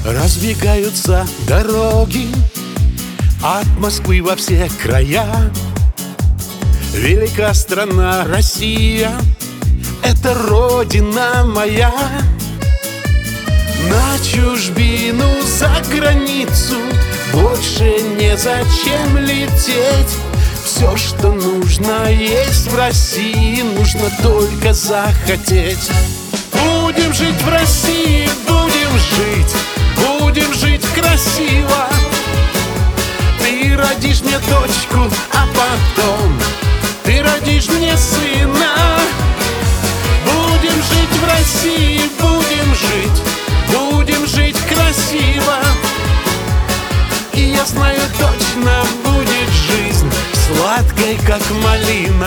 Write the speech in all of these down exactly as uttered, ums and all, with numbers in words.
Разбегаются дороги от Москвы во все края. Велика страна Россия, это родина моя. На чужбину, за границу больше незачем лететь. Все, что нужно, есть в России, нужно только захотеть. Будем жить в России, будем жить, будем жить красиво. Ты родишь мне дочку, а потом ты родишь мне сына. Будем жить в России, будем жить, будем жить красиво. И я знаю точно, будет жизнь сладкой, как малина.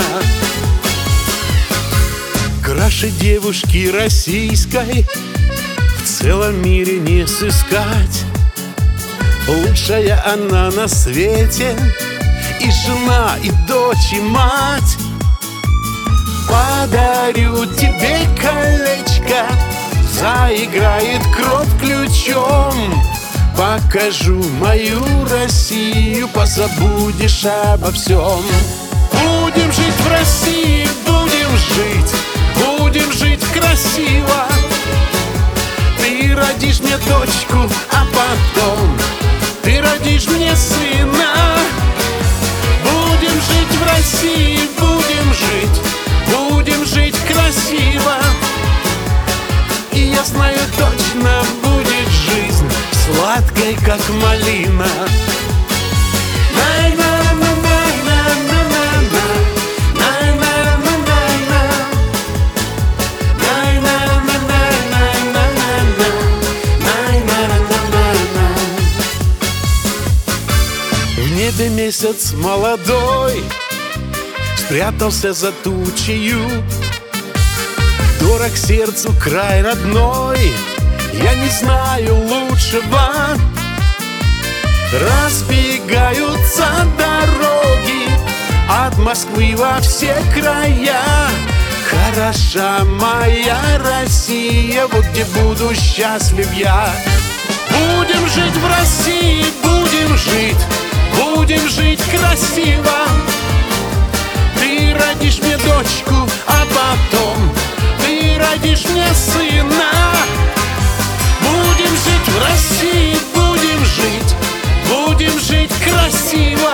Краше девушки российской в целом мире не сыскать. Лучшая она на свете, и жена, и дочь, и мать. Подарю тебе колечко, заиграет кровь ключом. Покажу мою Россию, позабудешь обо всем. Будем жить в России, будем жить, будем жить красиво. Ты родишь мне дочку, а потом ты родишь мне сына. Будем жить в России, будем жить, будем жить красиво. И я знаю точно, будет жизнь сладкой, как малина. В небе месяц молодой спрятался за тучею. Дорог сердцу край родной, я не знаю лучшего. Разбегаются дороги от Москвы во все края. Хороша моя Россия, вот где буду счастлив я. Будем жить в России, будем жить, будем жить красиво. Ты родишь мне дочку, а потом ты родишь мне сына. Будем жить в России, будем жить, будем жить красиво.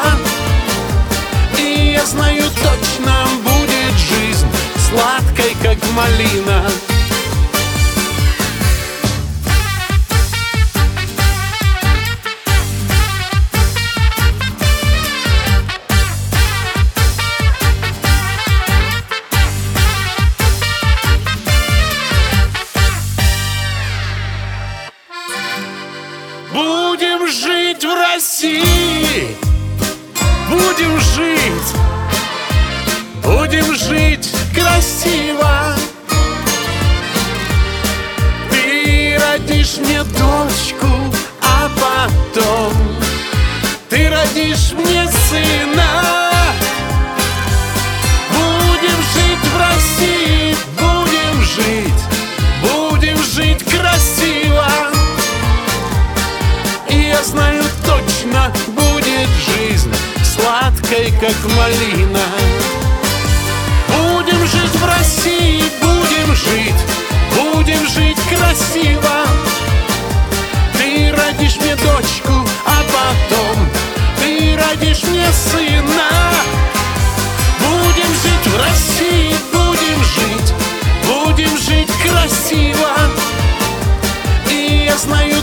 И я знаю точно, будет жизнь сладкой, как малина. Будем жить в России, будем жить, будем жить красиво. Ты родишь мне дочку, а потом ты родишь мне сына. Будем жить в России, будем жить, будем жить красиво. Я знаю точно, будет жизнь сладкой, как малина. Будем жить в России, будем жить, будем жить красиво. Ты родишь мне дочку, а потом ты родишь мне сына. Будем жить в России, будем жить, будем жить красиво. И я знаю